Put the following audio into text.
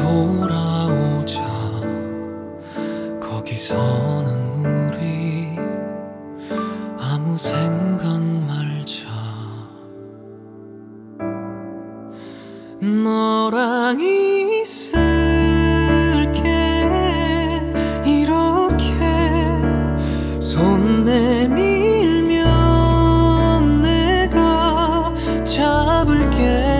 돌아오자. 거기서는 우리 아무 생각 말자. 너랑 있을게. 이렇게 손 내밀면 내가 잡을게.